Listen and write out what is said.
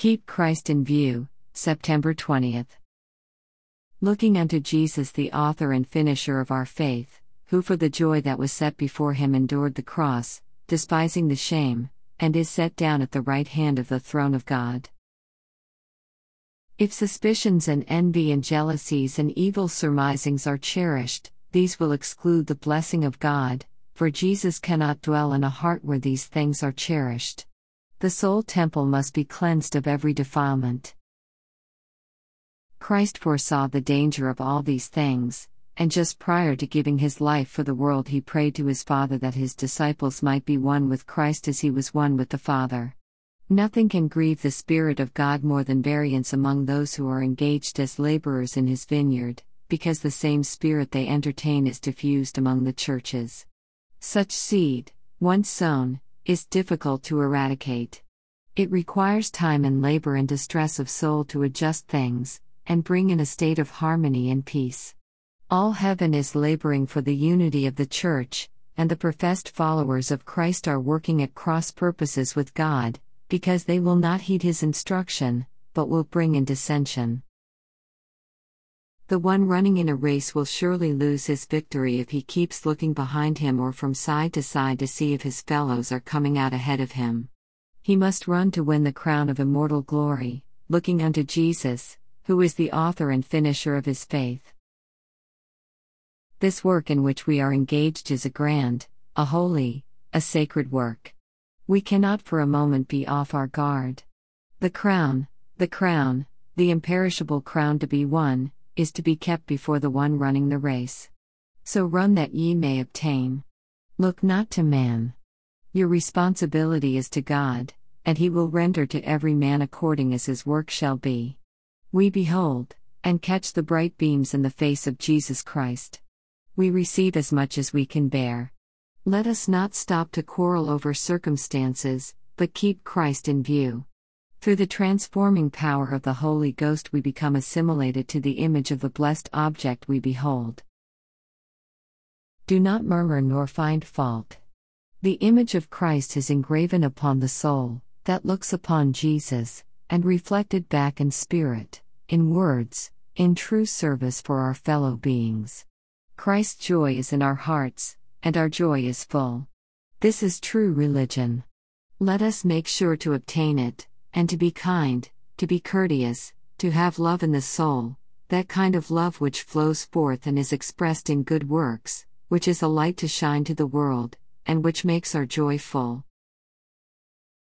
Keep Christ in view, September 20th. Looking unto Jesus, the author and finisher of our faith, who for the joy that was set before him endured the cross, despising the shame, and is set down at the right hand of the throne of God. If suspicions and envy and jealousies and evil surmisings are cherished, these will exclude the blessing of God, for Jesus cannot dwell in a heart where these things are cherished. The soul temple must be cleansed of every defilement. Christ foresaw the danger of all these things, and just prior to giving his life for the world, he prayed to his Father that his disciples might be one with Christ as he was one with the Father. Nothing can grieve the Spirit of God more than variance among those who are engaged as laborers in his vineyard, because the same Spirit they entertain is diffused among the churches. Such seed, once sown, is difficult to eradicate. It requires time and labor and distress of soul to adjust things, and bring in a state of harmony and peace. All heaven is laboring for the unity of the Church, and the professed followers of Christ are working at cross purposes with God, because they will not heed his instruction, but will bring in dissension. The one running in a race will surely lose his victory if he keeps looking behind him or from side to side to see if his fellows are coming out ahead of him. He must run to win the crown of immortal glory, looking unto Jesus, who is the author and finisher of his faith. This work in which we are engaged is a grand, a holy, a sacred work. We cannot for a moment be off our guard. The crown, the imperishable crown to be won, is to be kept before the one running the race. So run that ye may obtain. Look not to man. Your responsibility is to God, and he will render to every man according as his work shall be. We behold, and catch the bright beams in the face of Jesus Christ. We receive as much as we can bear. Let us not stop to quarrel over circumstances, but keep Christ in view. Through the transforming power of the Holy Ghost we become assimilated to the image of the blessed object we behold. Do not murmur nor find fault. The image of Christ is engraven upon the soul, that looks upon Jesus, and reflected back in spirit, in words, in true service for our fellow beings. Christ's joy is in our hearts, and our joy is full. This is true religion. Let us make sure to obtain it, and to be kind, to be courteous, to have love in the soul, that kind of love which flows forth and is expressed in good works, which is a light to shine to the world, and which makes our joy full.